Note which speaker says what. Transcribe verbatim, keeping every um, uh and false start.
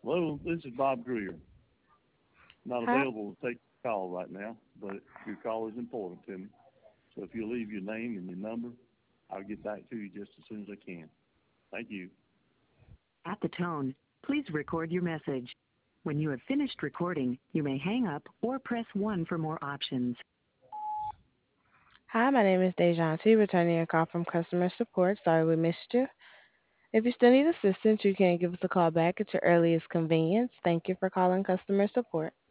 Speaker 1: Hello, this is Bob Greer. Not
Speaker 2: Hi.
Speaker 1: available to take the call right now, but your call is important to me. So if you leave your name and your number, I'll get back to you just as soon as I can. Thank you.
Speaker 3: At the tone, please record your message. When you have finished recording, you may hang up or press one for more options.
Speaker 2: Hi, my name is Dejanti, returning a call from customer support. Sorry we missed you. If you still need assistance, you can give us a call back at your earliest convenience. Thank you for calling customer support.